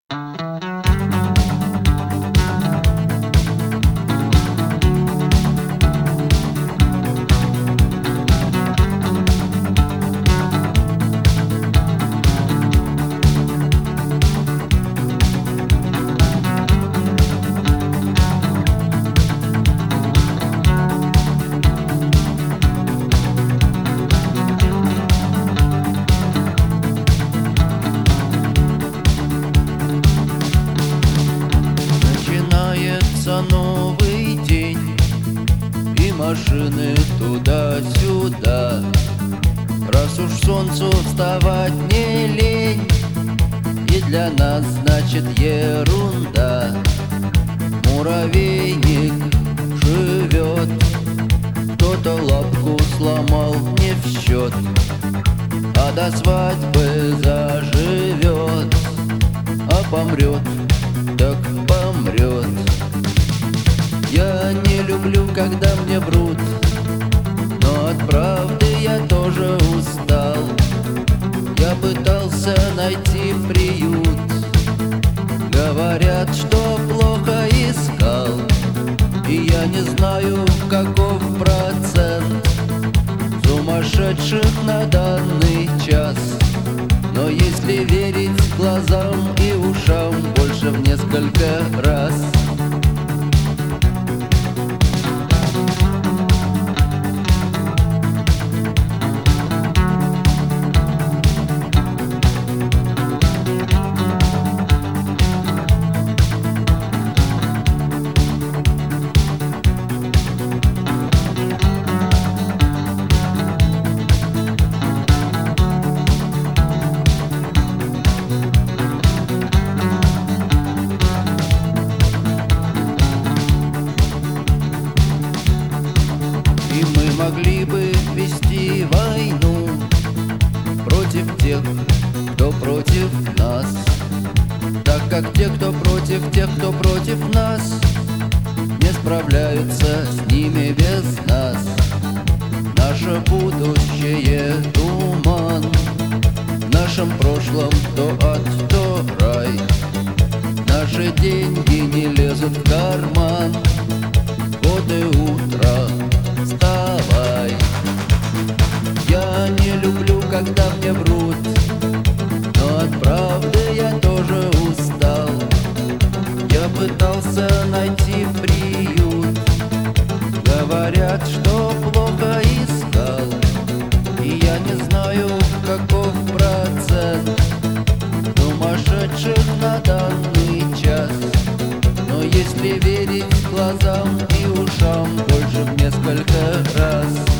Начинается новый день, и машины туда-сюда. Раз уж солнцу вставать не лень, и для нас значит ерунда. Муравейник живет, кто-то лапку сломал не в счет, а до свадьбы заживет, а помрет, так помрет. Я не люблю, когда мне врут, но от правды я тоже устал. Я пытался найти приют, говорят, что плохо искал, и я не знаю, каков процент сумасшедших на данный час. Но если верить глазам и ушам, больше в несколько раз. И мы могли бы вести войну против тех, кто против нас, так как те, кто против тех, кто против нас, не справляются с ними без нас. Наше будущее — туман, в нашем прошлом то ад, то рай. Наши деньги не лезут в карман, вот и утро, вставай. Я не люблю, когда мне врут, но от правды я тоже устал. Я пытался найти приют, говорят, что плохо искал, и я не знаю, каков процент сумасшедших на данный час. Но если верить глазам и ушам, больше в несколько раз.